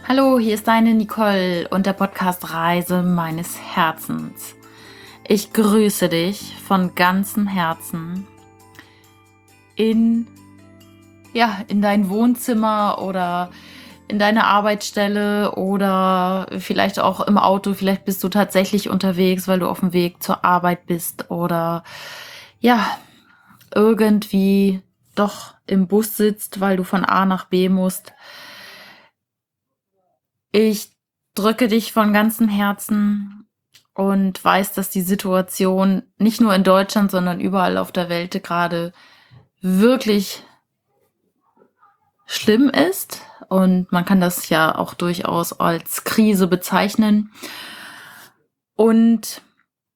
Hallo, hier ist deine Nicole und der Podcast Reise meines Herzens. Ich grüße dich von ganzem Herzen in dein Wohnzimmer oder in deine Arbeitsstelle oder vielleicht auch im Auto. Vielleicht bist du tatsächlich unterwegs, weil du auf dem Weg zur Arbeit bist oder ja, irgendwie doch im Bus sitzt, weil du von A nach B musst. Ich drücke dich von ganzem Herzen und weiß, dass die Situation nicht nur in Deutschland, sondern überall auf der Welt gerade wirklich schlimm ist. Und man kann das ja auch durchaus als Krise bezeichnen. Und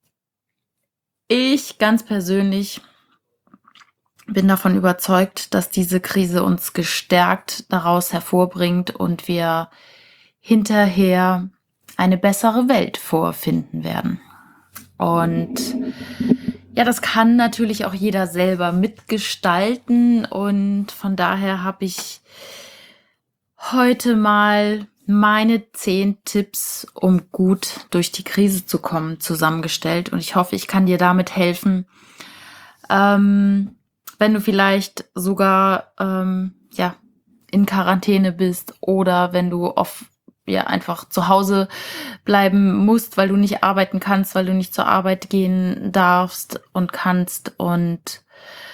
ich ganz persönlich bin davon überzeugt, dass diese Krise uns gestärkt daraus hervorbringt und wir hinterher eine bessere Welt vorfinden werden. Und ja, das kann natürlich auch jeder selber mitgestalten. Und von daher habe ich heute mal meine 10 Tipps, um gut durch die Krise zu kommen, zusammengestellt. Und ich hoffe, ich kann dir damit helfen, wenn du vielleicht sogar in Quarantäne bist oder wenn du einfach zu Hause bleiben musst, weil du nicht arbeiten kannst, weil du nicht zur Arbeit gehen darfst und kannst und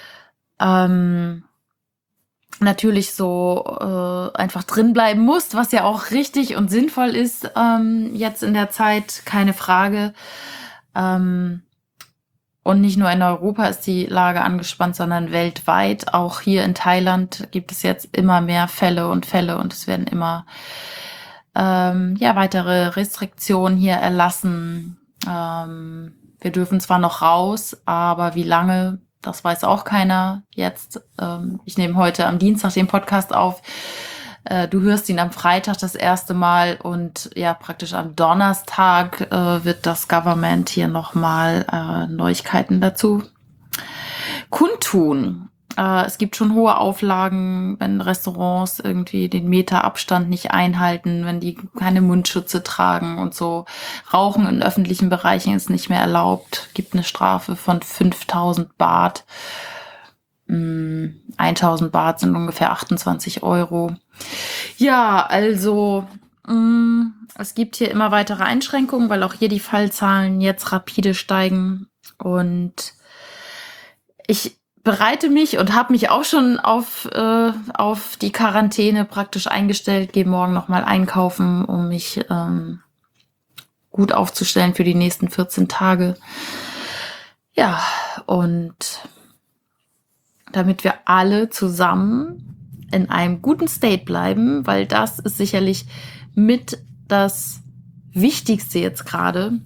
natürlich so einfach drin bleiben musst, was ja auch richtig und sinnvoll ist jetzt in der Zeit, keine Frage. Und nicht nur in Europa ist die Lage angespannt, sondern weltweit. Auch hier in Thailand gibt es jetzt immer mehr Fälle und es werden immer weitere Restriktionen hier erlassen. Wir dürfen zwar noch raus, aber wie lange, das weiß auch keiner jetzt. Ich nehme heute am Dienstag den Podcast auf. Du hörst ihn am Freitag das erste Mal und ja, praktisch am Donnerstag wird das Government hier nochmal Neuigkeiten dazu kundtun. Es gibt schon hohe Auflagen, wenn Restaurants irgendwie den Meter Abstand nicht einhalten, wenn die keine Mundschütze tragen und so. Rauchen in öffentlichen Bereichen ist nicht mehr erlaubt. Gibt eine Strafe von 5.000 Baht. 1.000 Baht sind ungefähr 28 Euro. Ja, also es gibt hier immer weitere Einschränkungen, weil auch hier die Fallzahlen jetzt rapide steigen. Und ich bereite mich und habe mich auch schon auf die Quarantäne praktisch eingestellt. Gehe morgen nochmal einkaufen, um mich gut aufzustellen für die nächsten 14 Tage. Ja, und damit wir alle zusammen in einem guten State bleiben, weil das ist sicherlich mit das Wichtigste jetzt gerade,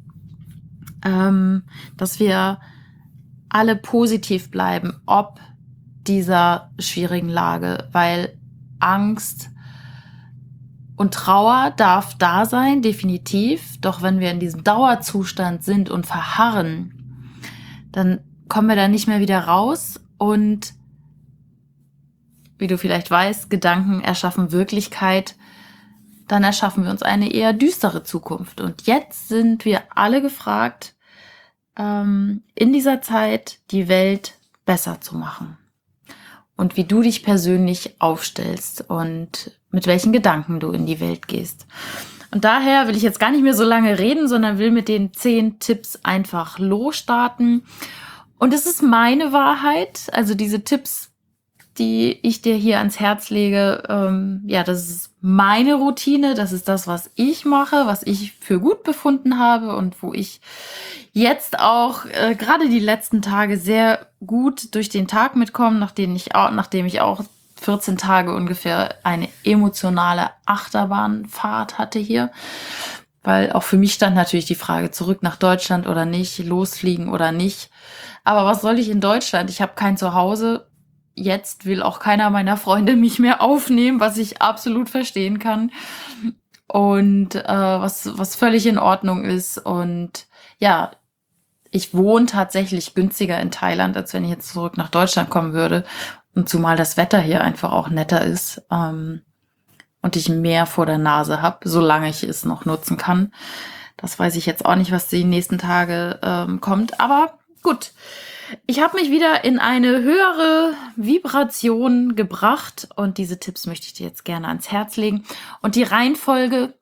dass wir alle positiv bleiben, ob dieser schwierigen Lage, weil Angst und Trauer darf da sein, definitiv. Doch wenn wir in diesem Dauerzustand sind und verharren, dann kommen wir da nicht mehr wieder raus. Und wie du vielleicht weißt, Gedanken erschaffen Wirklichkeit. Dann erschaffen wir uns eine eher düstere Zukunft. Und jetzt sind wir alle gefragt, in dieser Zeit die Welt besser zu machen. Und wie du dich persönlich aufstellst und mit welchen Gedanken du in die Welt gehst. Und daher will ich jetzt gar nicht mehr so lange reden, sondern will mit den 10 Tipps einfach losstarten. Und es ist meine Wahrheit, also diese Tipps, die ich dir hier ans Herz lege, das ist meine Routine, das ist das, was ich mache, was ich für gut befunden habe und wo ich jetzt auch gerade die letzten Tage sehr gut durch den Tag mitkomme, nachdem ich auch 14 Tage ungefähr eine emotionale Achterbahnfahrt hatte hier. Weil auch für mich stand natürlich die Frage, zurück nach Deutschland oder nicht, losfliegen oder nicht. Aber was soll ich in Deutschland? Ich habe kein Zuhause. Jetzt will auch keiner meiner Freunde mich mehr aufnehmen, was ich absolut verstehen kann. Und was völlig in Ordnung ist. Und ja, ich wohne tatsächlich günstiger in Thailand, als wenn ich jetzt zurück nach Deutschland kommen würde. Und zumal das Wetter hier einfach auch netter ist. und ich mehr vor der Nase habe, solange ich es noch nutzen kann. Das weiß ich jetzt auch nicht, was die nächsten Tage kommt. Aber gut, ich habe mich wieder in eine höhere Vibration gebracht und diese Tipps möchte ich dir jetzt gerne ans Herz legen. Und die Reihenfolge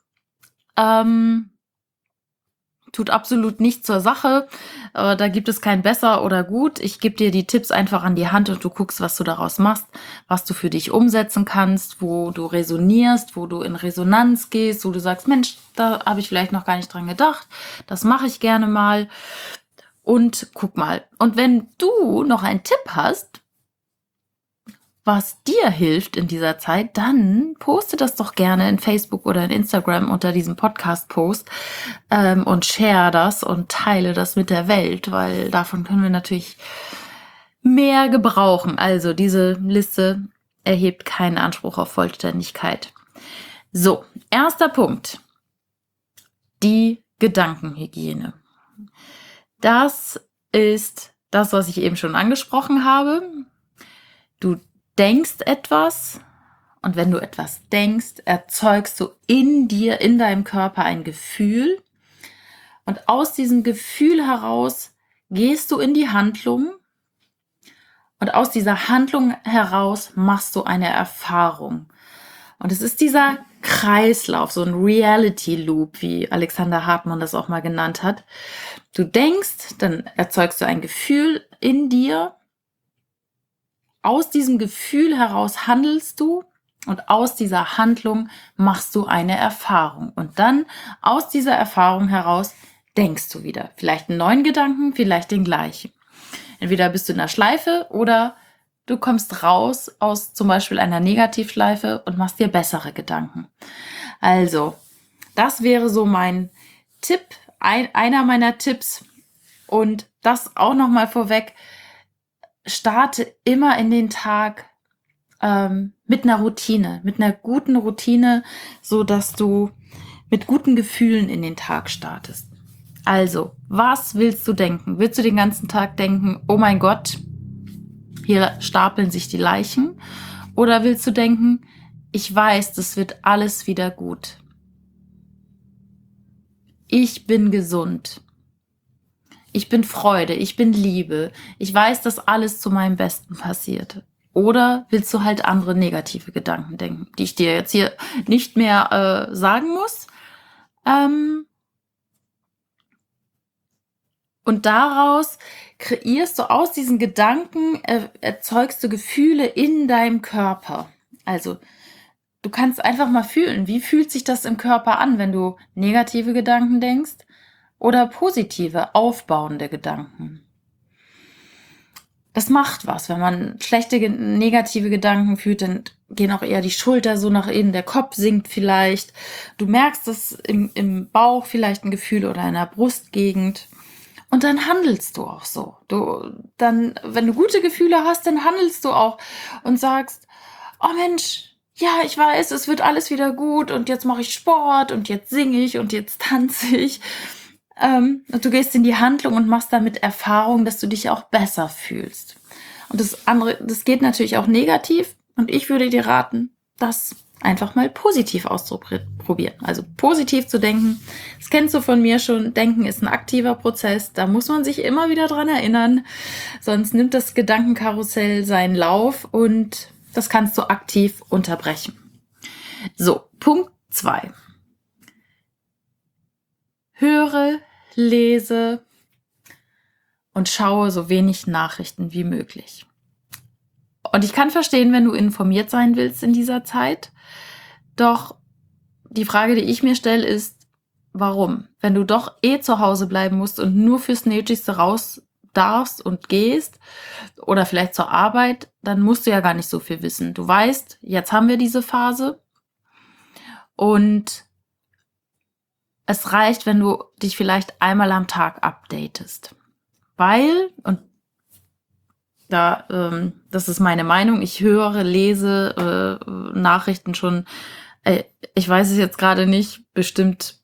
tut absolut nichts zur Sache. Da gibt es kein besser oder gut. Ich gebe dir die Tipps einfach an die Hand und du guckst, was du daraus machst, was du für dich umsetzen kannst, wo du resonierst, wo du in Resonanz gehst, wo du sagst, Mensch, da habe ich vielleicht noch gar nicht dran gedacht. Das mache ich gerne mal. Und guck mal. Und wenn du noch einen Tipp hast, was dir hilft in dieser Zeit, dann poste das doch gerne in Facebook oder in Instagram unter diesem Podcast-Post und share das und teile das mit der Welt, weil davon können wir natürlich mehr gebrauchen. Also diese Liste erhebt keinen Anspruch auf Vollständigkeit. So, erster Punkt. Die Gedankenhygiene. Das ist das, was ich eben schon angesprochen habe. Du denkst etwas und wenn du etwas denkst, erzeugst du in dir, in deinem Körper ein Gefühl und aus diesem Gefühl heraus gehst du in die Handlung und aus dieser Handlung heraus machst du eine Erfahrung. Und es ist dieser Kreislauf, so ein Reality Loop, wie Alexander Hartmann das auch mal genannt hat. Du denkst, dann erzeugst du ein Gefühl in dir. Aus diesem Gefühl heraus handelst du und aus dieser Handlung machst du eine Erfahrung. Und dann aus dieser Erfahrung heraus denkst du wieder. Vielleicht einen neuen Gedanken, vielleicht den gleichen. Entweder bist du in einer Schleife oder du kommst raus aus zum Beispiel einer Negativschleife und machst dir bessere Gedanken. Also, das wäre so mein Tipp, einer meiner Tipps. Und das auch nochmal vorweg. Starte immer in den Tag mit einer Routine, mit einer guten Routine, so dass du mit guten Gefühlen in den Tag startest. Also, was willst du denken? Willst du den ganzen Tag denken, oh mein Gott, hier stapeln sich die Leichen? Oder willst du denken, ich weiß, das wird alles wieder gut. Ich bin gesund. Ich bin Freude, ich bin Liebe. Ich weiß, dass alles zu meinem Besten passiert. Oder willst du halt andere negative Gedanken denken, die ich dir jetzt hier nicht mehr sagen muss? Und daraus kreierst du aus diesen Gedanken, erzeugst du Gefühle in deinem Körper. Also du kannst einfach mal fühlen, wie fühlt sich das im Körper an, wenn du negative Gedanken denkst oder positive, aufbauende Gedanken. Das macht was. Wenn man schlechte, negative Gedanken fühlt, dann gehen auch eher die Schulter so nach innen, der Kopf sinkt vielleicht. Du merkst es im Bauch vielleicht ein Gefühl oder in der Brustgegend. Und dann handelst du auch so. Wenn du gute Gefühle hast, dann handelst du auch und sagst, oh Mensch, ja, ich weiß, es wird alles wieder gut und jetzt mache ich Sport und jetzt singe ich und jetzt tanze ich. Und du gehst in die Handlung und machst damit Erfahrung, dass du dich auch besser fühlst. Und das geht natürlich auch negativ. Und ich würde dir raten, das einfach mal positiv auszuprobieren. Also positiv zu denken. Das kennst du von mir schon. Denken ist ein aktiver Prozess. Da muss man sich immer wieder dran erinnern. Sonst nimmt das Gedankenkarussell seinen Lauf und das kannst du aktiv unterbrechen. So, Punkt 2. Höre, lese und schaue so wenig Nachrichten wie möglich. Und ich kann verstehen, wenn du informiert sein willst in dieser Zeit. Doch die Frage, die ich mir stelle, ist, warum? Wenn du doch zu Hause bleiben musst und nur fürs Nötigste raus darfst und gehst oder vielleicht zur Arbeit, dann musst du ja gar nicht so viel wissen. Du weißt, jetzt haben wir diese Phase und es reicht, wenn du dich vielleicht einmal am Tag updatest. Weil, und das ist meine Meinung, ich höre, lese Nachrichten schon, ich weiß es jetzt gerade nicht, bestimmt,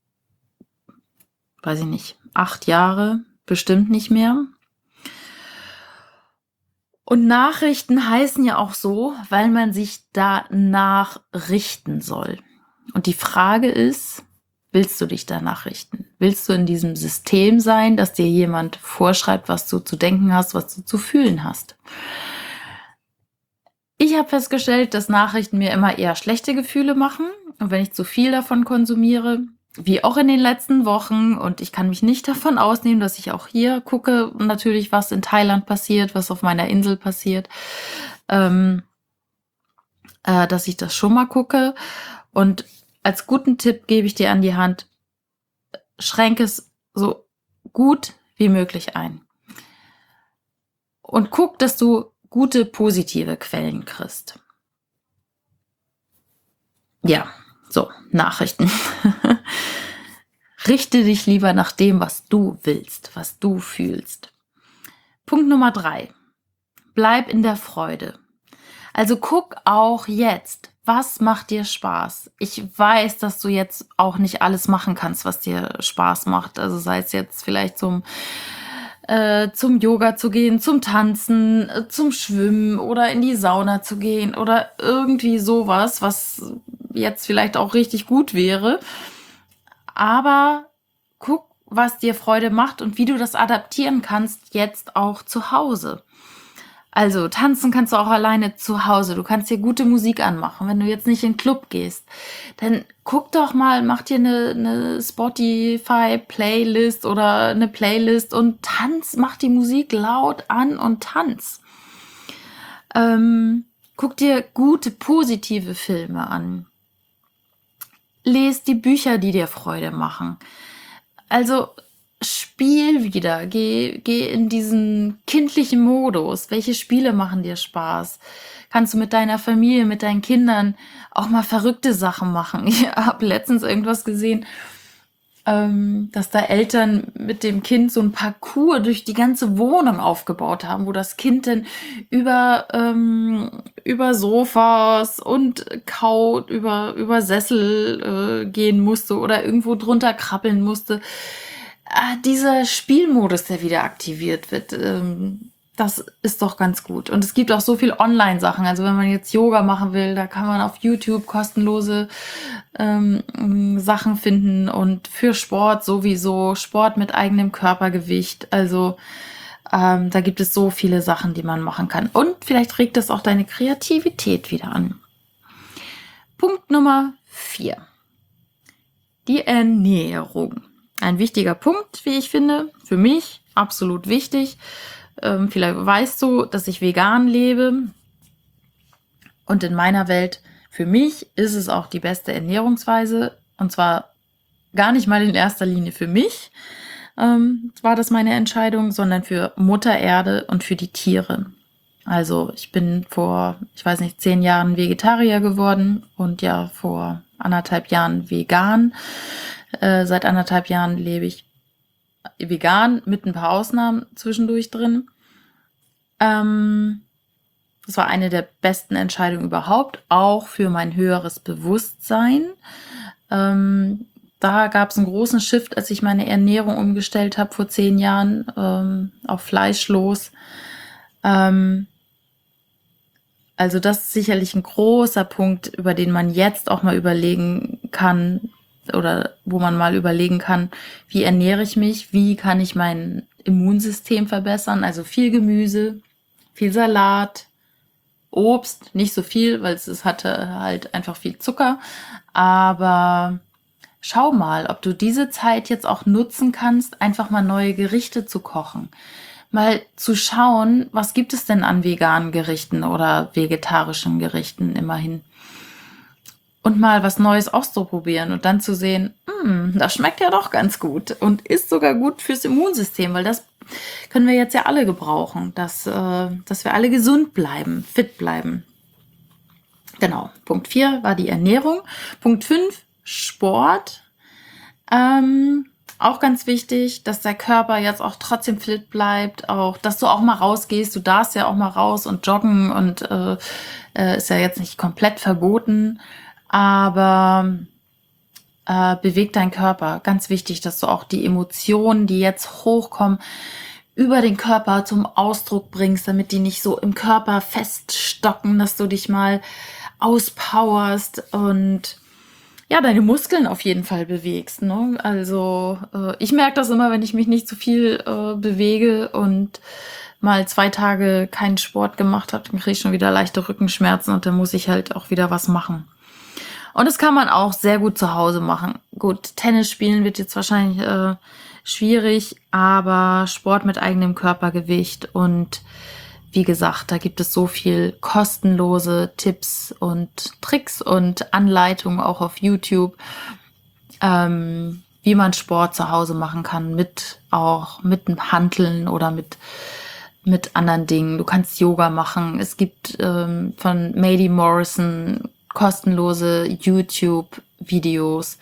weiß ich nicht, 8 Jahre, bestimmt nicht mehr. Und Nachrichten heißen ja auch so, weil man sich danach richten soll. Und die Frage ist, willst du dich danach richten? Willst du in diesem System sein, dass dir jemand vorschreibt, was du zu denken hast, was du zu fühlen hast? Ich habe festgestellt, dass Nachrichten mir immer eher schlechte Gefühle machen. Und wenn ich zu viel davon konsumiere, wie auch in den letzten Wochen, und ich kann mich nicht davon ausnehmen, dass ich auch hier gucke, natürlich, was in Thailand passiert, was auf meiner Insel passiert, dass ich das schon mal gucke. Und als guten Tipp gebe ich dir an die Hand, schränke es so gut wie möglich ein. Und guck, dass du gute, positive Quellen kriegst. Ja, so, Nachrichten. Richte dich lieber nach dem, was du willst, was du fühlst. Punkt Nummer 3. Bleib in der Freude. Also guck auch jetzt, was macht dir Spaß? Ich weiß, dass du jetzt auch nicht alles machen kannst, was dir Spaß macht. Also sei es jetzt vielleicht zum Yoga zu gehen, zum Tanzen, zum Schwimmen oder in die Sauna zu gehen oder irgendwie sowas, was jetzt vielleicht auch richtig gut wäre. Aber guck, was dir Freude macht und wie du das adaptieren kannst jetzt auch zu Hause. Also tanzen kannst du auch alleine zu Hause. Du kannst dir gute Musik anmachen, wenn du jetzt nicht in den Club gehst. Dann guck doch mal, mach dir eine Spotify-Playlist oder eine Playlist und tanz, mach die Musik laut an und tanz. Guck dir gute, positive Filme an. Lies die Bücher, die dir Freude machen. Also spiel wieder, geh in diesen kindlichen Modus. Welche Spiele machen dir Spaß? Kannst du mit deiner Familie, mit deinen Kindern auch mal verrückte Sachen machen? Ich habe letztens irgendwas gesehen, dass da Eltern mit dem Kind so ein Parcours durch die ganze Wohnung aufgebaut haben, wo das Kind dann über Sofas und Couch, über Sessel gehen musste oder irgendwo drunter krabbeln musste. Dieser Spielmodus, der wieder aktiviert wird, das ist doch ganz gut. Und es gibt auch so viel Online-Sachen. Also wenn man jetzt Yoga machen will, da kann man auf YouTube kostenlose Sachen finden. Und für Sport sowieso, Sport mit eigenem Körpergewicht. Also da gibt es so viele Sachen, die man machen kann. Und vielleicht regt das auch deine Kreativität wieder an. Punkt Nummer 4. Die Ernährung. Ein wichtiger Punkt, wie ich finde, für mich absolut wichtig. Vielleicht weißt du, dass ich vegan lebe. Und in meiner Welt, für mich ist es auch die beste Ernährungsweise. Und zwar gar nicht mal in erster Linie für mich, war das meine Entscheidung, sondern für Mutter Erde und für die Tiere. Also ich bin vor, 10 Jahren Vegetarier geworden und ja vor 1,5 Jahren vegan. Seit 1,5 Jahren lebe ich vegan mit ein paar Ausnahmen zwischendurch drin. Das war eine der besten Entscheidungen überhaupt, auch für mein höheres Bewusstsein. Da gab es einen großen Shift, als ich meine Ernährung umgestellt habe vor 10 Jahren auf fleischlos. Also das ist sicherlich ein großer Punkt, über den man jetzt auch mal überlegen kann, oder wo man mal überlegen kann, wie ernähre ich mich, wie kann ich mein Immunsystem verbessern, also viel Gemüse, viel Salat, Obst, nicht so viel, weil es hatte halt einfach viel Zucker, aber schau mal, ob du diese Zeit jetzt auch nutzen kannst, einfach mal neue Gerichte zu kochen, mal zu schauen, was gibt es denn an veganen Gerichten oder vegetarischen Gerichten immerhin. Und mal was Neues auszuprobieren und dann zu sehen, das schmeckt ja doch ganz gut und ist sogar gut fürs Immunsystem, weil das können wir jetzt ja alle gebrauchen, dass wir alle gesund bleiben, fit bleiben. Genau, Punkt 4 war die Ernährung. Punkt 5, Sport. Auch ganz wichtig, dass der Körper jetzt auch trotzdem fit bleibt, auch, dass du auch mal rausgehst. Du darfst ja auch mal raus und joggen und ist ja jetzt nicht komplett verboten. Aber beweg deinen Körper. Ganz wichtig, dass du auch die Emotionen, die jetzt hochkommen, über den Körper zum Ausdruck bringst, damit die nicht so im Körper feststocken, dass du dich mal auspowerst und ja, deine Muskeln auf jeden Fall bewegst. Ne? Also ich merke das immer, wenn ich mich nicht zu viel bewege und mal 2 Tage keinen Sport gemacht habe, dann kriege ich schon wieder leichte Rückenschmerzen und dann muss ich halt auch wieder was machen. Und das kann man auch sehr gut zu Hause machen. Gut, Tennis spielen wird jetzt wahrscheinlich schwierig, aber Sport mit eigenem Körpergewicht und wie gesagt, da gibt es so viel kostenlose Tipps und Tricks und Anleitungen auch auf YouTube, wie man Sport zu Hause machen kann, auch mit dem Hanteln oder mit anderen Dingen. Du kannst Yoga machen. Es gibt von Mady Morrison kostenlose YouTube-Videos,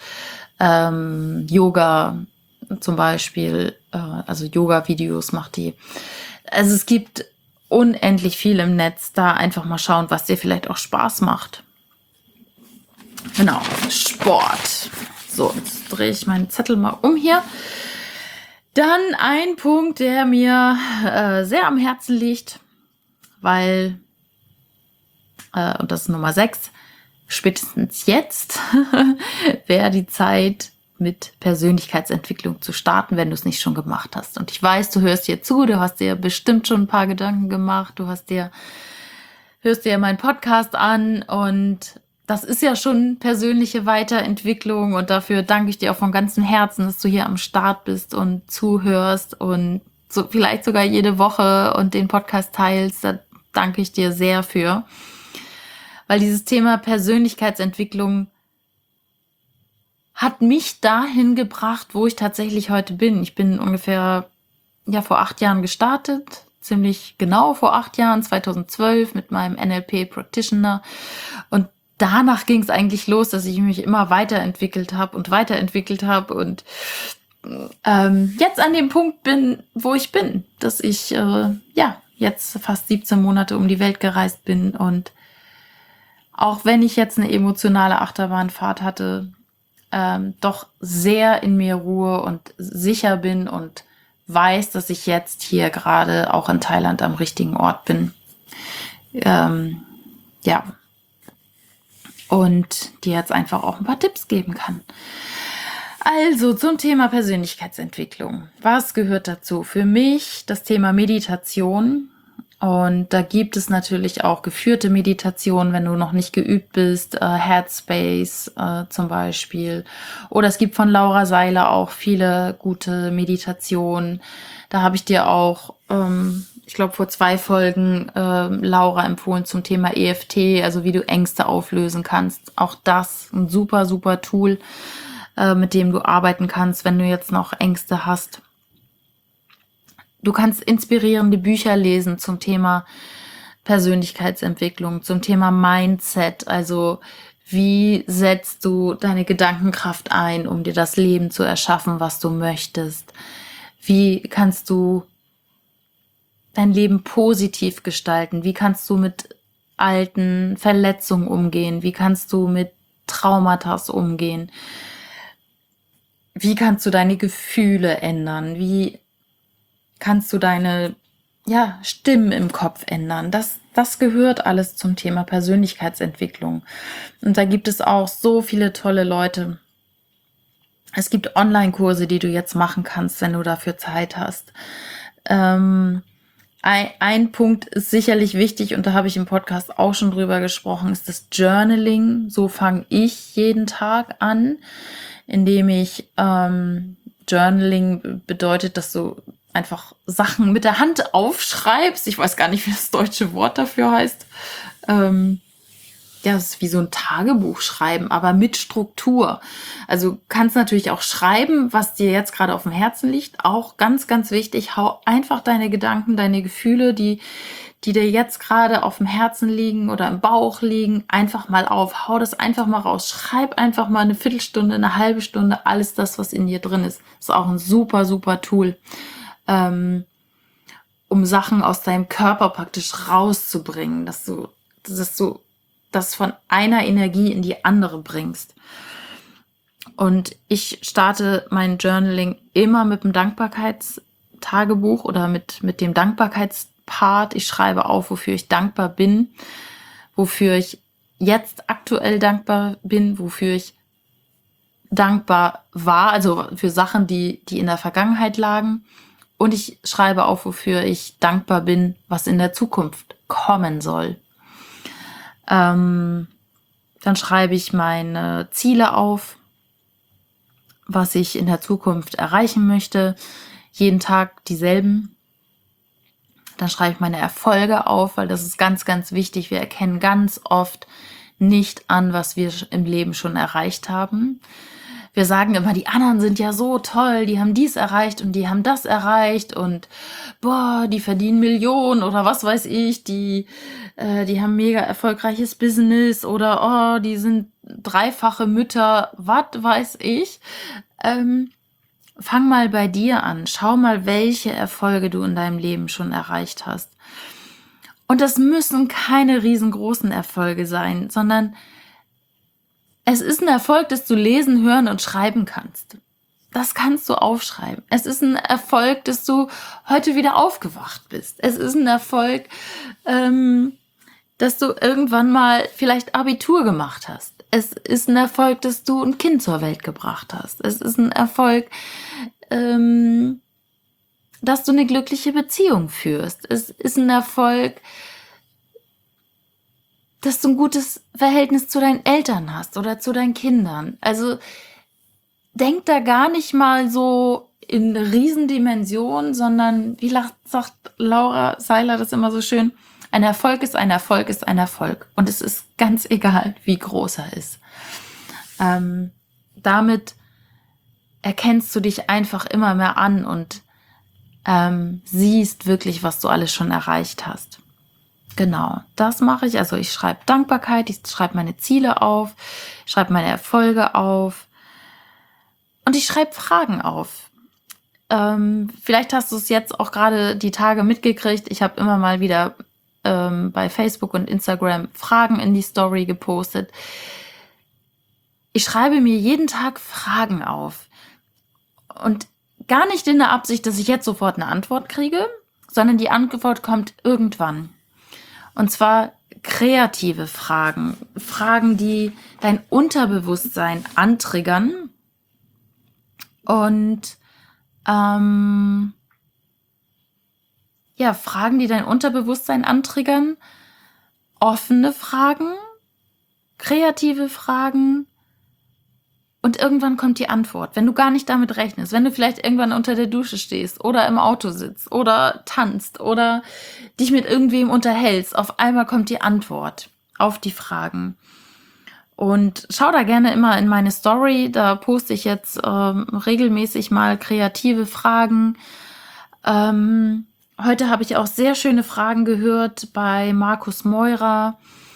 Yoga zum Beispiel, also Yoga-Videos macht die. Also es gibt unendlich viel im Netz, da einfach mal schauen, was dir vielleicht auch Spaß macht. Genau, Sport. So, jetzt drehe ich meinen Zettel mal um hier. Dann ein Punkt, der mir sehr am Herzen liegt, weil, und das ist Nummer 6, spätestens jetzt wäre die Zeit, mit Persönlichkeitsentwicklung zu starten, wenn du es nicht schon gemacht hast. Und ich weiß, du hörst hier zu, du hast dir bestimmt schon ein paar Gedanken gemacht, hörst dir meinen Podcast an und das ist ja schon persönliche Weiterentwicklung und dafür danke ich dir auch von ganzem Herzen, dass du hier am Start bist und zuhörst und so vielleicht sogar jede Woche und den Podcast teilst. Da danke ich dir sehr für. Weil dieses Thema Persönlichkeitsentwicklung hat mich dahin gebracht, wo ich tatsächlich heute bin. Ich bin ungefähr vor 8 Jahren gestartet, ziemlich genau vor 8 Jahren, 2012 mit meinem NLP Practitioner. Und danach ging es eigentlich los, dass ich mich immer weiterentwickelt habe und jetzt an dem Punkt bin, wo ich bin, dass ich jetzt fast 17 Monate um die Welt gereist bin und auch wenn ich jetzt eine emotionale Achterbahnfahrt hatte, doch sehr in mir ruhe und sicher bin und weiß, dass ich jetzt hier gerade auch in Thailand am richtigen Ort bin. Und dir jetzt einfach auch ein paar Tipps geben kann. Also zum Thema Persönlichkeitsentwicklung. Was gehört dazu? Für mich das Thema Meditation. Und da gibt es natürlich auch geführte Meditationen, wenn du noch nicht geübt bist, Headspace zum Beispiel. Oder es gibt von Laura Seiler auch viele gute Meditationen. Da habe ich dir auch, ich glaube vor 2 Folgen, Laura empfohlen zum Thema EFT, also wie du Ängste auflösen kannst. Auch das ein super, super Tool, mit dem du arbeiten kannst, wenn du jetzt noch Ängste hast. Du kannst inspirierende Bücher lesen zum Thema Persönlichkeitsentwicklung, zum Thema Mindset. Also wie setzt du deine Gedankenkraft ein, um dir das Leben zu erschaffen, was du möchtest? Wie kannst du dein Leben positiv gestalten? Wie kannst du mit alten Verletzungen umgehen? Wie kannst du mit Traumata umgehen? Wie kannst du deine Gefühle ändern? Wie kannst du deine Stimmen im Kopf ändern? Das gehört alles zum Thema Persönlichkeitsentwicklung. Und da gibt es auch so viele tolle Leute. Es gibt Online-Kurse, die du jetzt machen kannst, wenn du dafür Zeit hast. Ein Punkt ist sicherlich wichtig und da habe ich im Podcast auch schon drüber gesprochen, ist das Journaling. So fange ich jeden Tag an, indem ich Journaling bedeutet, dass du einfach Sachen mit der Hand aufschreibst. Ich weiß gar nicht, wie das deutsche Wort dafür heißt. Das ist wie so ein Tagebuch schreiben, aber mit Struktur. Also kannst natürlich auch schreiben, was dir jetzt gerade auf dem Herzen liegt. Auch ganz, ganz wichtig, hau einfach deine Gedanken, deine Gefühle, die dir jetzt gerade auf dem Herzen liegen oder im Bauch liegen, einfach mal auf. Hau das einfach mal raus. Schreib einfach mal eine Viertelstunde, eine halbe Stunde, alles das, was in dir drin ist. Das ist auch ein super, super Tool, um Sachen aus deinem Körper praktisch rauszubringen, dass du das von einer Energie in die andere bringst. Und ich starte mein Journaling immer mit einem Dankbarkeitsblatt Tagebuch oder mit dem Dankbarkeitspart. Ich schreibe auf, wofür ich dankbar bin, wofür ich jetzt aktuell dankbar bin, wofür ich dankbar war, also für Sachen, die in der Vergangenheit lagen. Und ich schreibe auf, wofür ich dankbar bin, was in der Zukunft kommen soll. Dann schreibe ich meine Ziele auf, was ich in der Zukunft erreichen möchte. Jeden Tag dieselben. Dann schreibe ich meine Erfolge auf, weil das ist ganz, ganz wichtig. Wir erkennen ganz oft nicht an, was wir im Leben schon erreicht haben. Wir sagen immer, die anderen sind ja so toll, die haben dies erreicht und die haben das erreicht und boah, die verdienen Millionen oder was weiß ich, die haben mega erfolgreiches Business oder oh, die sind dreifache Mütter, was weiß ich. Fang mal bei dir an, schau mal, welche Erfolge du in deinem Leben schon erreicht hast. Und das müssen keine riesengroßen Erfolge sein, sondern es ist ein Erfolg, dass du lesen, hören und schreiben kannst. Das kannst du aufschreiben. Es ist ein Erfolg, dass du heute wieder aufgewacht bist. Es ist ein Erfolg, dass du irgendwann mal vielleicht Abitur gemacht hast. Es ist ein Erfolg, dass du ein Kind zur Welt gebracht hast. Es ist ein Erfolg, dass du eine glückliche Beziehung führst. Es ist ein Erfolg, dass du ein gutes Verhältnis zu deinen Eltern hast oder zu deinen Kindern. Also denk da gar nicht mal so in Riesendimensionen, sondern wie sagt Laura Seiler das immer so schön, ein Erfolg ist ein Erfolg ist ein Erfolg. Und es ist ganz egal, wie groß er ist. Damit erkennst du dich einfach immer mehr an und siehst wirklich, was du alles schon erreicht hast. Genau, das mache ich. Also ich schreibe Dankbarkeit, ich schreibe meine Ziele auf, ich schreibe meine Erfolge auf und ich schreibe Fragen auf. Vielleicht hast du es jetzt auch gerade die Tage mitgekriegt. Ich habe immer mal wieder bei Facebook und Instagram Fragen in die Story gepostet. Ich schreibe mir jeden Tag Fragen auf und gar nicht in der Absicht, dass ich jetzt sofort eine Antwort kriege, sondern die Antwort kommt irgendwann. Und zwar kreative Fragen. Fragen, die dein Unterbewusstsein antriggern. Und Fragen, die dein Unterbewusstsein antriggern. Offene Fragen, kreative Fragen. Und irgendwann kommt die Antwort, wenn du gar nicht damit rechnest, wenn du vielleicht irgendwann unter der Dusche stehst oder im Auto sitzt oder tanzt oder dich mit irgendwem unterhältst, auf einmal kommt die Antwort auf die Fragen. Und schau da gerne immer in meine Story, da poste ich jetzt regelmäßig mal kreative Fragen. Heute habe ich auch sehr schöne Fragen gehört bei Markus Meurer.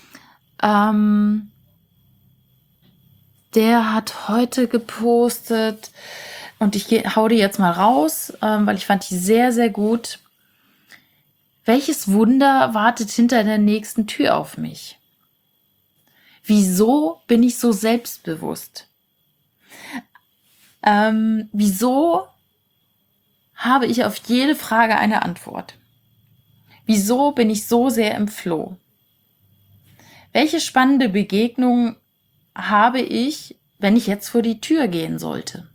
Der hat heute gepostet und ich hau die jetzt mal raus, weil ich fand die sehr, sehr gut. Welches Wunder wartet hinter der nächsten Tür auf mich? Wieso bin ich so selbstbewusst? Wieso habe ich auf jede Frage eine Antwort? Wieso bin ich so sehr im Flow? Welche spannende Begegnungen habe ich, wenn ich jetzt vor die Tür gehen sollte?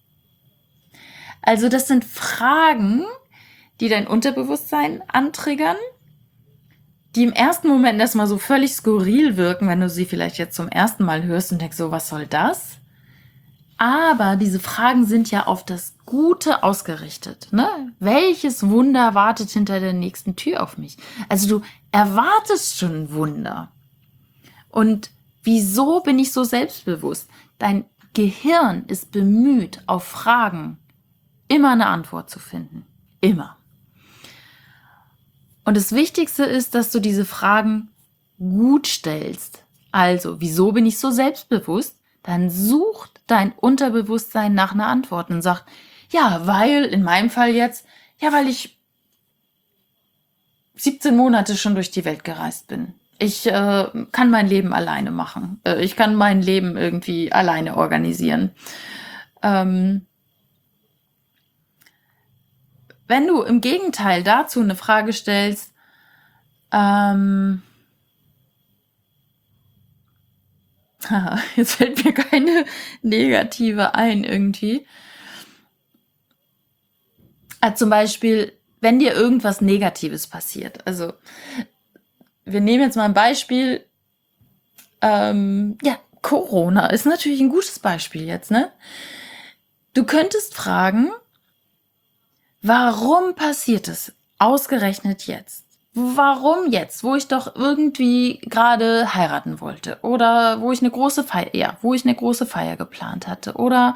Also das sind Fragen, die dein Unterbewusstsein antriggern, die im ersten Moment erstmal so völlig skurril wirken, wenn du sie vielleicht jetzt zum ersten Mal hörst und denkst so, was soll das? Aber diese Fragen sind ja auf das Gute ausgerichtet, ne? Welches Wunder wartet hinter der nächsten Tür auf mich? Also du erwartest schon ein Wunder. Und wieso bin ich so selbstbewusst? Dein Gehirn ist bemüht, auf Fragen immer eine Antwort zu finden. Immer. Und das Wichtigste ist, dass du diese Fragen gut stellst. Also, wieso bin ich so selbstbewusst? Dann sucht dein Unterbewusstsein nach einer Antwort und sagt, ja, weil, in meinem Fall jetzt, ja, weil ich 17 Monate schon durch die Welt gereist bin. Ich kann mein Leben alleine machen. Ich kann mein Leben irgendwie alleine organisieren. wenn du im Gegenteil dazu eine Frage stellst, jetzt fällt mir keine negative ein irgendwie. Zum Beispiel, wenn dir irgendwas Negatives passiert. Also, wir nehmen jetzt mal ein Beispiel. Ja, Corona ist natürlich ein gutes Beispiel jetzt, ne? Du könntest fragen, warum passiert es ausgerechnet jetzt? Warum jetzt, wo ich doch irgendwie gerade heiraten wollte oder wo ich eine große Feier geplant hatte oder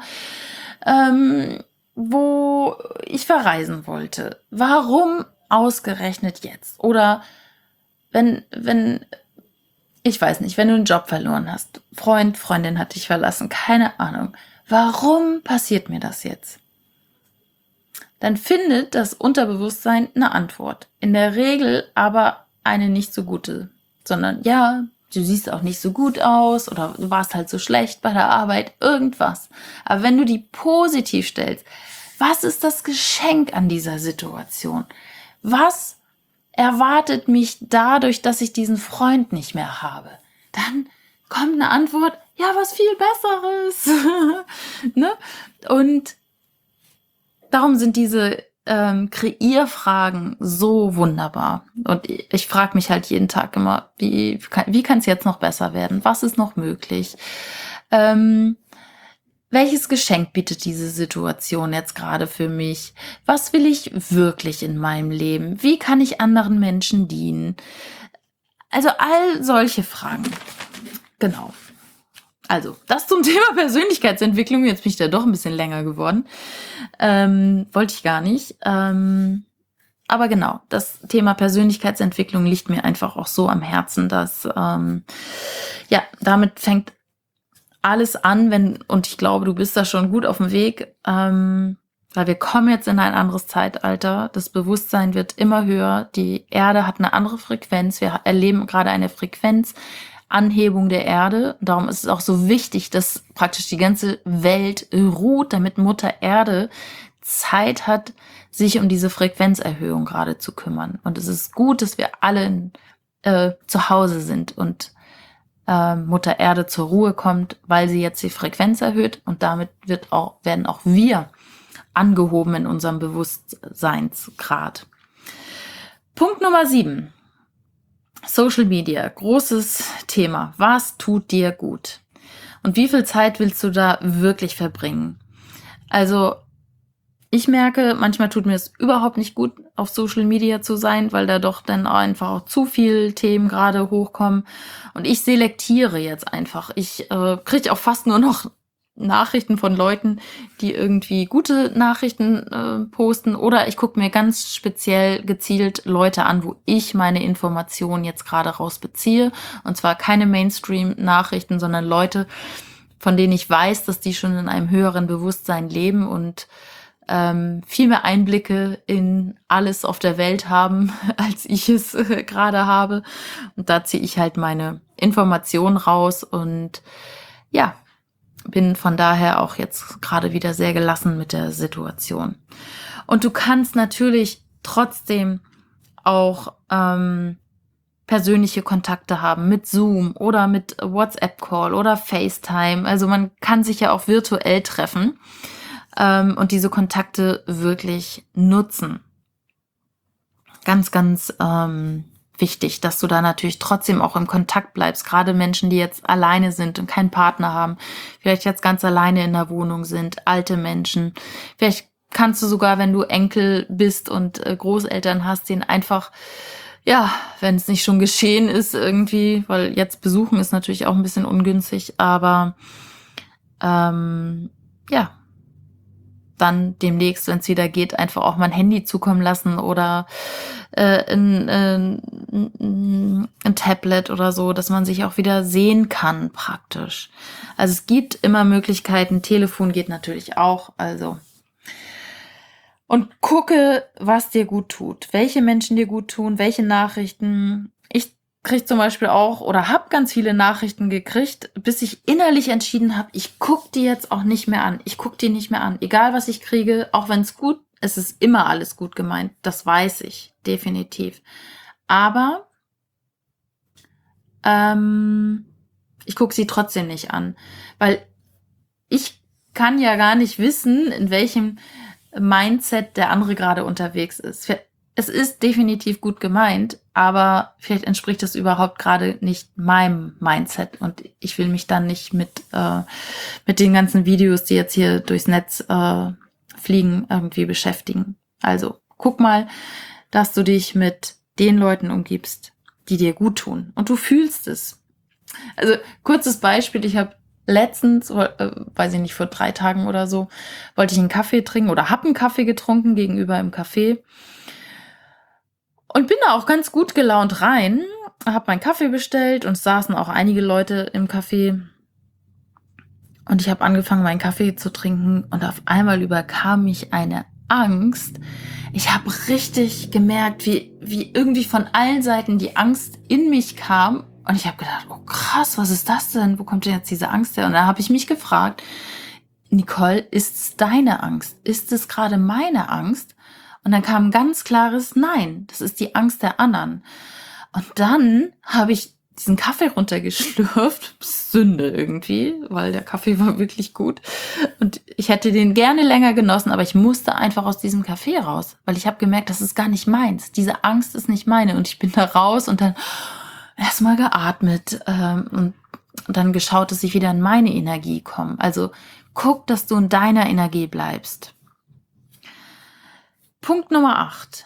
wo ich verreisen wollte. Warum ausgerechnet jetzt? Oder wenn ich weiß nicht, wenn du einen Job verloren hast, Freundin hat dich verlassen, keine Ahnung. Warum passiert mir das jetzt? Dann findet das Unterbewusstsein eine Antwort. In der Regel aber eine nicht so gute, sondern ja, du siehst auch nicht so gut aus oder du warst halt so schlecht bei der Arbeit, irgendwas. Aber wenn du die positiv stellst, was ist das Geschenk an dieser Situation? Was erwartet mich dadurch, dass ich diesen Freund nicht mehr habe? Dann kommt eine Antwort, ja, was viel Besseres. Ne? Und darum sind diese Kreierfragen so wunderbar. Und ich frage mich halt jeden Tag immer, wie kann es jetzt noch besser werden? Was ist noch möglich? Welches Geschenk bietet diese Situation jetzt gerade für mich? Was will ich wirklich in meinem Leben? Wie kann ich anderen Menschen dienen? Also all solche Fragen. Genau. Also, das zum Thema Persönlichkeitsentwicklung. Jetzt bin ich da doch ein bisschen länger geworden. Wollte ich gar nicht. Aber genau, das Thema Persönlichkeitsentwicklung liegt mir einfach auch so am Herzen, dass ja, damit fängt alles an, und ich glaube, du bist da schon gut auf dem Weg, weil wir kommen jetzt in ein anderes Zeitalter. Das Bewusstsein wird immer höher. Die Erde hat eine andere Frequenz. Wir erleben gerade eine Frequenzanhebung der Erde. Darum ist es auch so wichtig, dass praktisch die ganze Welt ruht, damit Mutter Erde Zeit hat, sich um diese Frequenzerhöhung gerade zu kümmern. Und es ist gut, dass wir alle zu Hause sind und Mutter Erde zur Ruhe kommt, weil sie jetzt die Frequenz erhöht und damit werden auch wir angehoben in unserem Bewusstseinsgrad. Punkt Nummer 7. Social Media, großes Thema. Was tut dir gut? Und wie viel Zeit willst du da wirklich verbringen? Also ich merke, manchmal tut mir es überhaupt nicht gut, auf Social Media zu sein, weil da doch dann einfach auch zu viele Themen gerade hochkommen. Und ich selektiere jetzt einfach. Ich kriege auch fast nur noch Nachrichten von Leuten, die irgendwie gute Nachrichten posten. Oder ich gucke mir ganz speziell gezielt Leute an, wo ich meine Informationen jetzt gerade rausbeziehe. Und zwar keine Mainstream-Nachrichten, sondern Leute, von denen ich weiß, dass die schon in einem höheren Bewusstsein leben und viel mehr Einblicke in alles auf der Welt haben, als ich es gerade habe. Und da ziehe ich halt meine Informationen raus und ja, bin von daher auch jetzt gerade wieder sehr gelassen mit der Situation. Und du kannst natürlich trotzdem auch persönliche Kontakte haben mit Zoom oder mit WhatsApp-Call oder FaceTime. Also man kann sich ja auch virtuell treffen. Und diese Kontakte wirklich nutzen. Ganz, ganz wichtig, dass du da natürlich trotzdem auch im Kontakt bleibst. Gerade Menschen, die jetzt alleine sind und keinen Partner haben, vielleicht jetzt ganz alleine in der Wohnung sind, alte Menschen. Vielleicht kannst du sogar, wenn du Enkel bist und Großeltern hast, denen einfach, ja, wenn es nicht schon geschehen ist irgendwie, weil jetzt besuchen ist natürlich auch ein bisschen ungünstig, aber ja, dann demnächst, wenn es wieder geht, einfach auch mal ein Handy zukommen lassen oder ein Tablet oder so, dass man sich auch wieder sehen kann praktisch. Also es gibt immer Möglichkeiten, Telefon geht natürlich auch, also. Und gucke, was dir gut tut, welche Menschen dir gut tun, welche Nachrichten. Ich kriege zum Beispiel auch oder habe ganz viele Nachrichten gekriegt, bis ich innerlich entschieden habe, ich gucke die jetzt auch nicht mehr an. Ich gucke die nicht mehr an. Egal, was ich kriege, auch wenn es gut es ist immer alles gut gemeint, das weiß ich, definitiv. Aber ich gucke sie trotzdem nicht an, weil ich kann ja gar nicht wissen, in welchem Mindset der andere gerade unterwegs ist. Es ist definitiv gut gemeint, aber vielleicht entspricht das überhaupt gerade nicht meinem Mindset und ich will mich dann nicht mit den ganzen Videos, die jetzt hier durchs Netz fliegen, irgendwie beschäftigen. Also guck mal, dass du dich mit den Leuten umgibst, die dir gut tun und du fühlst es. Also kurzes Beispiel, ich habe letztens, weiß ich nicht, vor 3 Tagen oder so, wollte ich einen Kaffee trinken oder habe einen Kaffee getrunken gegenüber im Café und bin da auch ganz gut gelaunt rein, habe meinen Kaffee bestellt und es saßen auch einige Leute im Café und ich habe angefangen, meinen Kaffee zu trinken und auf einmal überkam mich eine Angst. Ich habe richtig gemerkt, wie irgendwie von allen Seiten die Angst in mich kam. Und ich habe gedacht, oh krass, was ist das denn? Wo kommt denn jetzt diese Angst her? Und dann habe ich mich gefragt, Nicole, ist es deine Angst? Ist es gerade meine Angst? Und dann kam ein ganz klares Nein, das ist die Angst der anderen. Und dann habe ich diesen Kaffee runtergeschlürft, Sünde irgendwie, weil der Kaffee war wirklich gut. Und ich hätte den gerne länger genossen, aber ich musste einfach aus diesem Kaffee raus, weil ich habe gemerkt, das ist gar nicht meins. Diese Angst ist nicht meine. Und ich bin da raus und dann erstmal geatmet und dann geschaut, dass ich wieder in meine Energie komme. Also guck, dass du in deiner Energie bleibst. Punkt Nummer 8.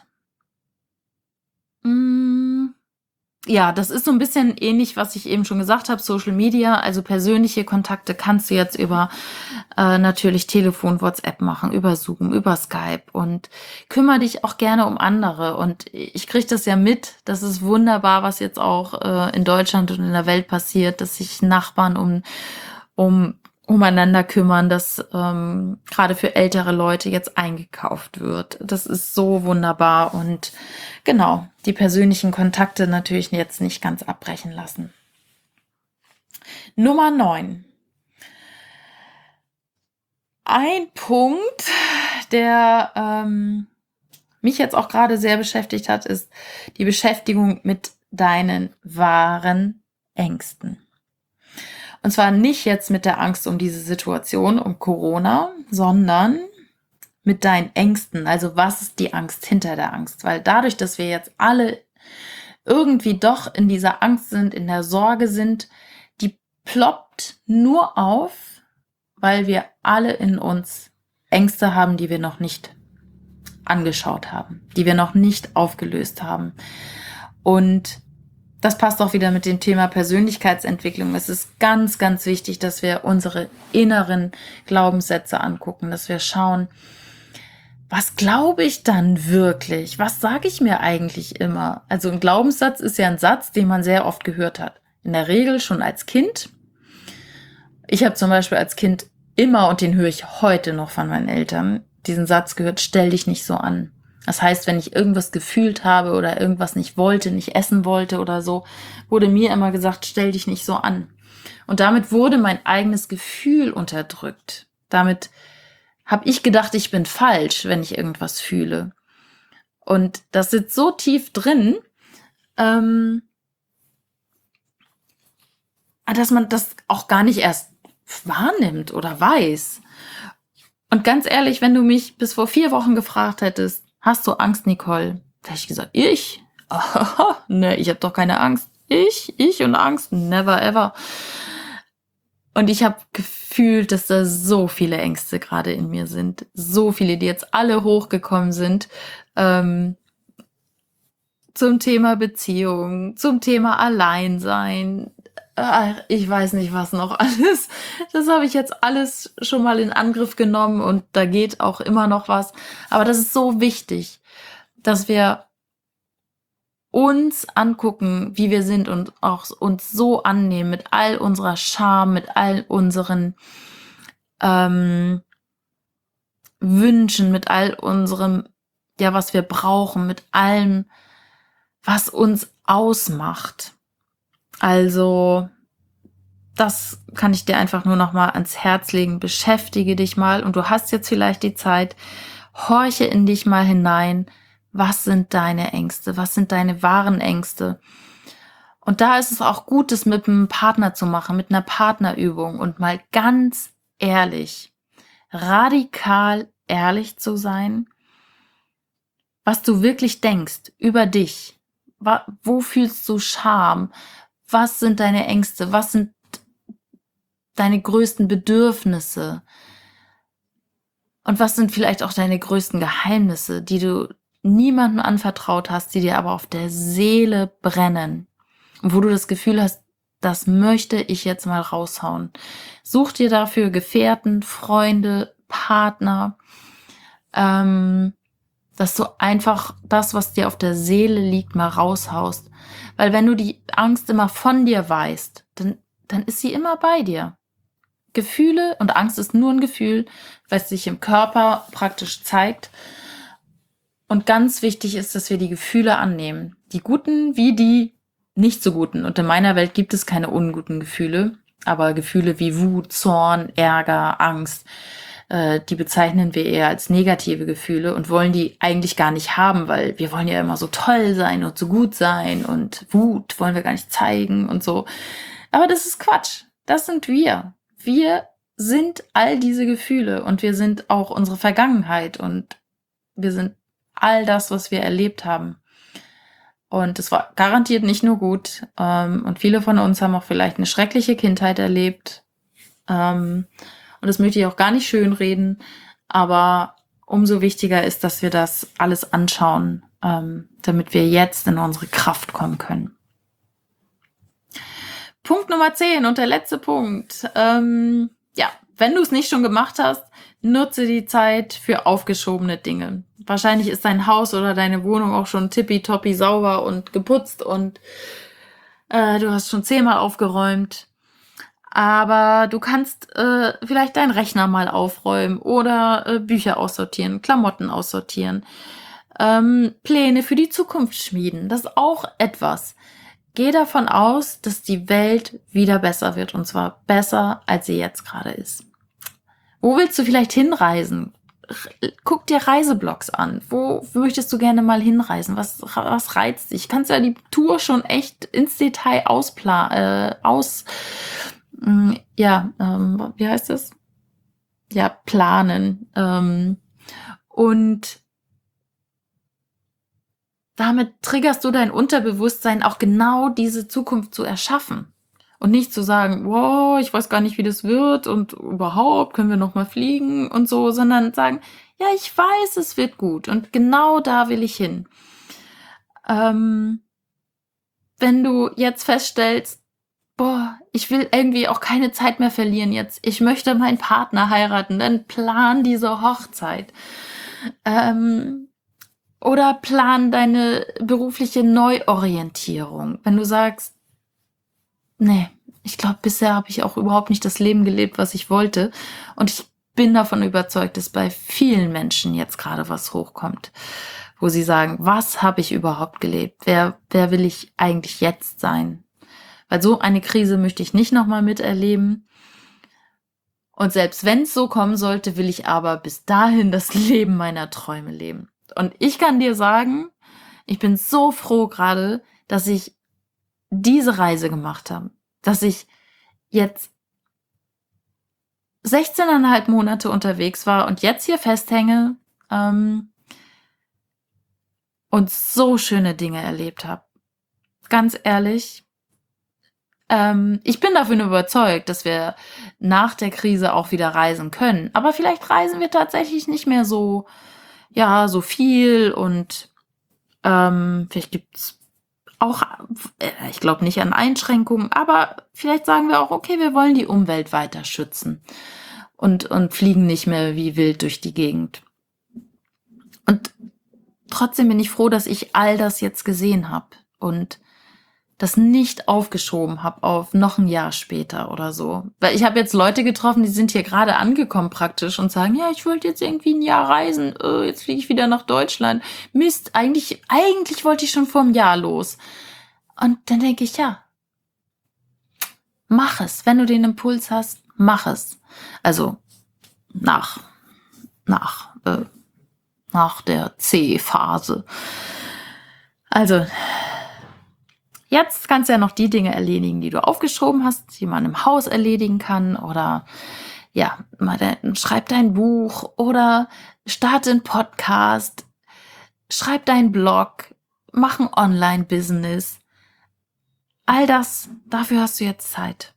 Ja, das ist so ein bisschen ähnlich, was ich eben schon gesagt habe, Social Media, also persönliche Kontakte kannst du jetzt über natürlich Telefon, WhatsApp machen, über Zoom, über Skype und kümmere dich auch gerne um andere. Und ich kriege das ja mit, das ist wunderbar, was jetzt auch in Deutschland und in der Welt passiert, dass sich Nachbarn umeinander kümmern, dass gerade für ältere Leute jetzt eingekauft wird. Das ist so wunderbar und genau, die persönlichen Kontakte natürlich jetzt nicht ganz abbrechen lassen. Nummer 9. Ein Punkt, der mich jetzt auch gerade sehr beschäftigt hat, ist die Beschäftigung mit deinen wahren Ängsten. Und zwar nicht jetzt mit der Angst um diese Situation, um Corona, sondern mit deinen Ängsten. Also was ist die Angst hinter der Angst? Weil dadurch, dass wir jetzt alle irgendwie doch in dieser Angst sind, in der Sorge sind, die ploppt nur auf, weil wir alle in uns Ängste haben, die wir noch nicht angeschaut haben, die wir noch nicht aufgelöst haben. Und das passt auch wieder mit dem Thema Persönlichkeitsentwicklung. Es ist ganz, ganz wichtig, dass wir unsere inneren Glaubenssätze angucken, dass wir schauen, was glaube ich dann wirklich? Was sage ich mir eigentlich immer? Also ein Glaubenssatz ist ja ein Satz, den man sehr oft gehört hat. In der Regel schon als Kind. Ich habe zum Beispiel als Kind immer, und den höre ich heute noch von meinen Eltern, diesen Satz gehört, stell dich nicht so an. Das heißt, wenn ich irgendwas gefühlt habe oder irgendwas nicht wollte, nicht essen wollte oder so, wurde mir immer gesagt, stell dich nicht so an. Und damit wurde mein eigenes Gefühl unterdrückt. Damit habe ich gedacht, ich bin falsch, wenn ich irgendwas fühle. Und das sitzt so tief drin, dass man das auch gar nicht erst wahrnimmt oder weiß. Und ganz ehrlich, wenn du mich bis vor 4 Wochen gefragt hättest, hast du Angst, Nicole? Da hätte ich gesagt, ich? Ne, ich habe doch keine Angst. Ich und Angst, never ever. Und ich habe gefühlt, dass da so viele Ängste gerade in mir sind. So viele, die jetzt alle hochgekommen sind. Zum Thema Beziehung, zum Thema Alleinsein. Ich weiß nicht, was noch alles. Das habe ich jetzt alles schon mal in Angriff genommen und da geht auch immer noch was. Aber das ist so wichtig, dass wir uns angucken, wie wir sind und auch uns so annehmen mit all unserer Scham, mit all unseren Wünschen, mit all unserem, ja, was wir brauchen, mit allem, was uns ausmacht. Also, das kann ich dir einfach nur noch mal ans Herz legen. Beschäftige dich mal und du hast jetzt vielleicht die Zeit, Horche in dich mal hinein. Was sind deine Ängste? Was sind deine wahren Ängste? Und da ist es auch gut, das mit einem Partner zu machen, mit einer Partnerübung und mal ganz ehrlich, radikal ehrlich zu sein, was du wirklich denkst über dich. Wo fühlst du Scham? Was sind deine Ängste? Was sind deine größten Bedürfnisse? Und was sind vielleicht auch deine größten Geheimnisse, die du niemandem anvertraut hast, die dir aber auf der Seele brennen? Und wo du das Gefühl hast, das möchte ich jetzt mal raushauen. Such dir dafür Gefährten, Freunde, Partner, dass du einfach das, was dir auf der Seele liegt, mal raushaust. Weil wenn du die Angst immer von dir weißt, dann ist sie immer bei dir. Gefühle, und Angst ist nur ein Gefühl, was sich im Körper praktisch zeigt. Und ganz wichtig ist, dass wir die Gefühle annehmen. Die guten wie die nicht so guten. Und in meiner Welt gibt es keine unguten Gefühle, aber Gefühle wie Wut, Zorn, Ärger, Angst, die bezeichnen wir eher als negative Gefühle und wollen die eigentlich gar nicht haben, weil wir wollen ja immer so toll sein und so gut sein und Wut wollen wir gar nicht zeigen und so. Aber das ist Quatsch. Das sind wir. Wir sind all diese Gefühle und wir sind auch unsere Vergangenheit und wir sind all das, was wir erlebt haben. Und es war garantiert nicht nur gut. Und viele von uns haben auch vielleicht eine schreckliche Kindheit erlebt. Und das möchte ich auch gar nicht schönreden. Aber umso wichtiger ist, dass wir das alles anschauen, damit wir jetzt in unsere Kraft kommen können. Punkt Nummer 10 und der letzte Punkt. Ja, wenn du es nicht schon gemacht hast, nutze die Zeit für aufgeschobene Dinge. Wahrscheinlich ist dein Haus oder deine Wohnung auch schon tippitoppi sauber und geputzt und du hast schon 10-mal aufgeräumt. Aber du kannst vielleicht deinen Rechner mal aufräumen oder Bücher aussortieren, Klamotten aussortieren, Pläne für die Zukunft schmieden. Das ist auch etwas. Geh davon aus, dass die Welt wieder besser wird und zwar besser, als sie jetzt gerade ist. Wo willst du vielleicht hinreisen? Guck dir Reiseblogs an. Wo möchtest du gerne mal hinreisen? Was reizt dich? Kannst ja die Tour schon echt ins Detail wie heißt das? Ja, planen. Und damit triggerst du dein Unterbewusstsein, auch genau diese Zukunft zu erschaffen. Und nicht zu sagen, wow, ich weiß gar nicht, wie das wird und überhaupt können wir noch mal fliegen und so, sondern sagen, ja, ich weiß, es wird gut und genau da will ich hin. Wenn du jetzt feststellst, boah, ich will irgendwie auch keine Zeit mehr verlieren jetzt, ich möchte meinen Partner heiraten, dann plan diese Hochzeit. Oder plan deine berufliche Neuorientierung. Wenn du sagst, nee, ich glaube, bisher habe ich auch überhaupt nicht das Leben gelebt, was ich wollte. Und ich bin davon überzeugt, dass bei vielen Menschen jetzt gerade was hochkommt, wo sie sagen, was habe ich überhaupt gelebt? Wer will ich eigentlich jetzt sein? Weil so eine Krise möchte ich nicht nochmal miterleben. Und selbst wenn es so kommen sollte, will ich aber bis dahin das Leben meiner Träume leben. Und ich kann dir sagen, ich bin so froh gerade, dass ich diese Reise gemacht habe. Dass ich jetzt 16,5 Monate unterwegs war und jetzt hier festhänge und so schöne Dinge erlebt habe. Ganz ehrlich, ich bin davon überzeugt, dass wir nach der Krise auch wieder reisen können. Aber vielleicht reisen wir tatsächlich nicht mehr so viel und vielleicht gibt's auch, ich glaube nicht an Einschränkungen, aber vielleicht sagen wir auch, okay, wir wollen die Umwelt weiter schützen und fliegen nicht mehr wie wild durch die Gegend. Und trotzdem bin ich froh, dass ich all das jetzt gesehen habe und das nicht aufgeschoben habe auf noch ein Jahr später oder so. Weil ich habe jetzt Leute getroffen, die sind hier gerade angekommen praktisch und sagen, ja, ich wollte jetzt irgendwie ein Jahr reisen, jetzt fliege ich wieder nach Deutschland. Mist, eigentlich wollte ich schon vor einem Jahr los. Und dann denke ich, ja, mach es. Wenn du den Impuls hast, mach es. Also nach nach der C-Phase. Also, jetzt kannst du ja noch die Dinge erledigen, die du aufgeschoben hast, die man im Haus erledigen kann oder ja, schreib dein Buch oder starte einen Podcast, schreib deinen Blog, mach ein Online-Business. All das, dafür hast du jetzt Zeit.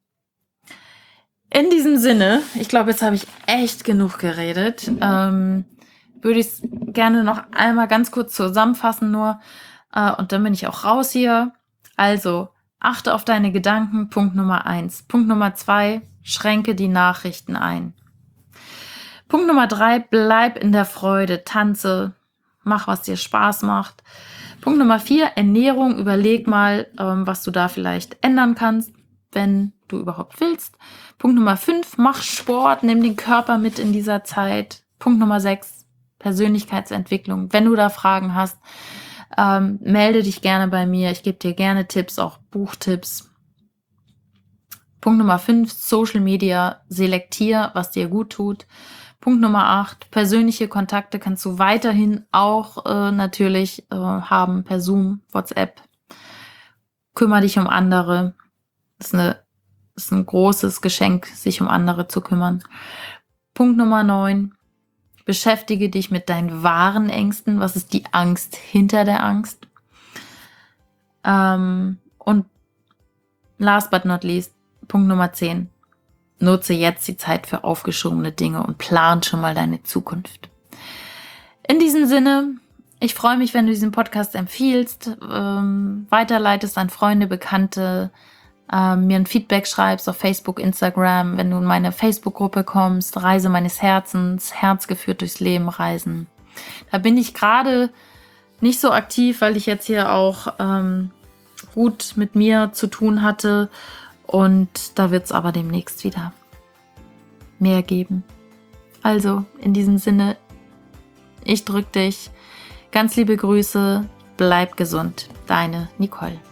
In diesem Sinne, ich glaube, jetzt habe ich echt genug geredet, würde ich es gerne noch einmal ganz kurz zusammenfassen nur und dann bin ich auch raus hier. Also, achte auf deine Gedanken, Punkt Nummer 1. Punkt Nummer 2, schränke die Nachrichten ein. Punkt Nummer 3, bleib in der Freude, tanze, mach, was dir Spaß macht. Punkt Nummer 4, Ernährung, überleg mal, was du da vielleicht ändern kannst, wenn du überhaupt willst. Punkt Nummer 5, mach Sport, nimm den Körper mit in dieser Zeit. Punkt Nummer 6, Persönlichkeitsentwicklung. Wenn du da Fragen hast, melde dich gerne bei mir. Ich gebe dir gerne Tipps, auch Buchtipps. Punkt Nummer 5, Social Media, selektier, was dir gut tut. Punkt Nummer 8, persönliche Kontakte kannst du weiterhin auch natürlich haben per Zoom, WhatsApp. Kümmere dich um andere. Das ist ein großes Geschenk, sich um andere zu kümmern. Punkt Nummer 9, beschäftige dich mit deinen wahren Ängsten. Was ist die Angst hinter der Angst? Und last but not least, Punkt Nummer 10. Nutze jetzt die Zeit für aufgeschobene Dinge und plan schon mal deine Zukunft. In diesem Sinne, ich freue mich, wenn du diesen Podcast empfiehlst, weiterleitest an Freunde, Bekannte, mir ein Feedback schreibst auf Facebook, Instagram, wenn du in meine Facebook-Gruppe kommst, Reise meines Herzens, Herz geführt durchs Leben reisen. Da bin ich gerade nicht so aktiv, weil ich jetzt hier auch gut mit mir zu tun hatte und da wird es aber demnächst wieder mehr geben. Also in diesem Sinne, ich drück dich, ganz liebe Grüße, bleib gesund, deine Nicole.